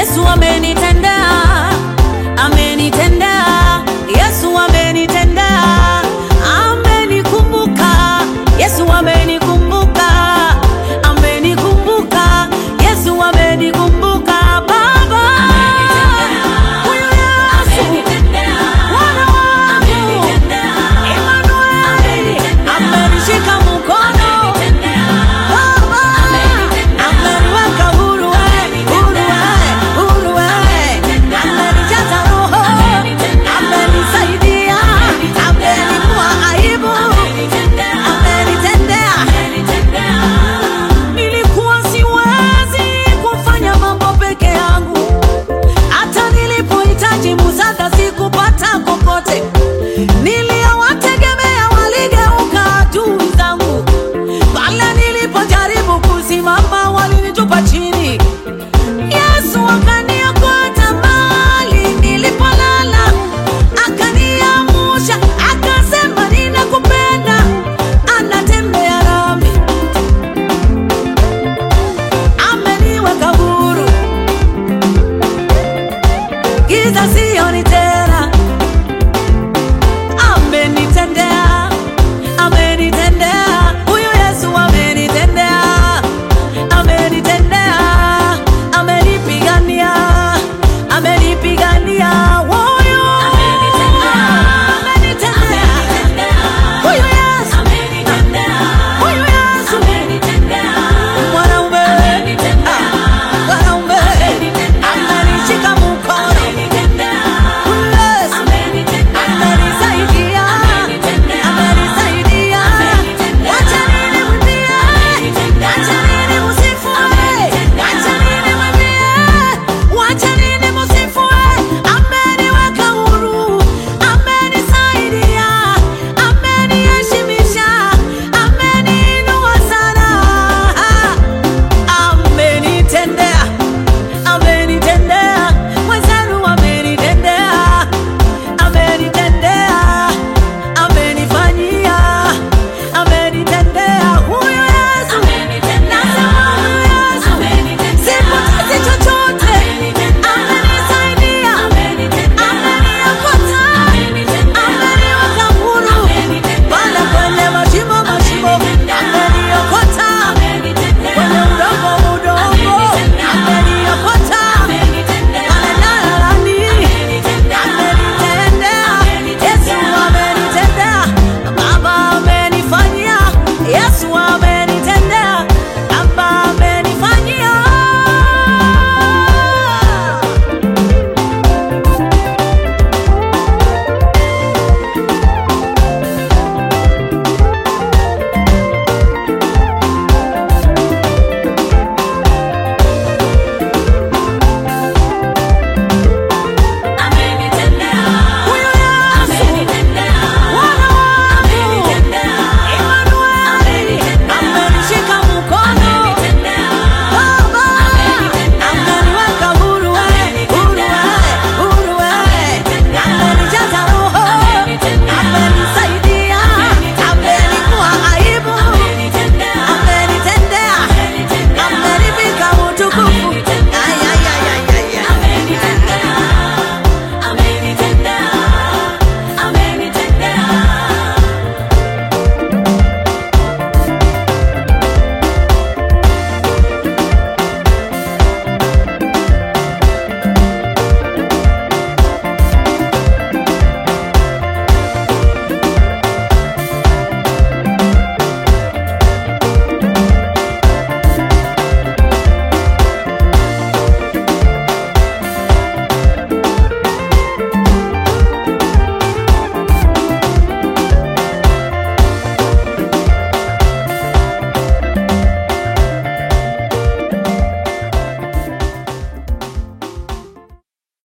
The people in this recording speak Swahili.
Yesu amenitendea, amenitendea. Yesu amenitendea, amenikumbuka. Yesu amenikumbuka, amenikumbuka. Yesu amenikumbuka. Baba huyu Yesu Bwana wangu Emmanuel amenishika mkono. Baba ameniweka huru, huru, amenijaza roho, amenisaidia, amenivua aibu, amenitendea. Nilikuwa siwezi kufanya mambo peke yangu, hata nilipohitaji msaada sikupata kokote. Niliyowategemea waligeuka adui zangu, pale nilipojaribu kusimama walinitupa chini. Yesu akaniokota mahali nilipolala, akaniamsha, akasema ninakupenda, anatembea nami, ameniweka huru. Giza sioni tena.